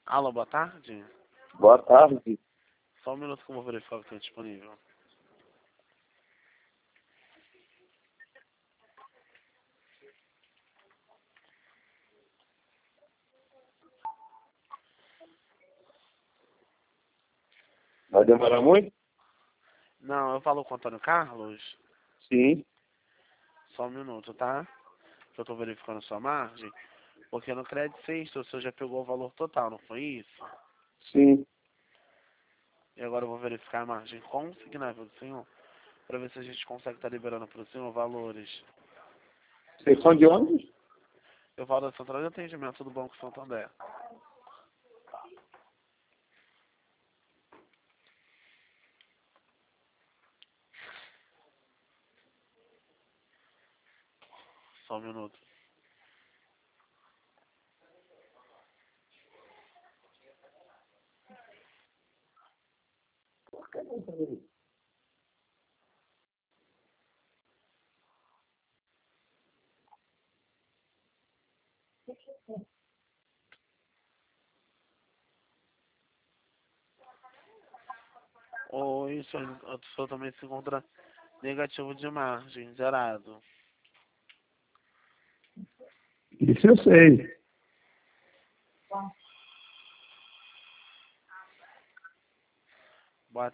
Alô, boa tarde. Boa tarde. Só um minuto que eu vou verificar o que tem disponível. Vai demorar muito? Não, eu falo com o Antônio Carlos. Sim. Só um minuto, tá? Que eu tô verificando sua margem. Porque no crédito sexto o senhor já pegou o valor total, não foi isso? Sim. E agora eu vou verificar a margem consignável do senhor, para ver se a gente consegue estar liberando para o senhor valores. Vocês são de onde? Eu falo da Central de Atendimento do Banco Santander. Só um minuto. Oi, o senhor também se encontra negativo de margem, zerado. Isso eu sei.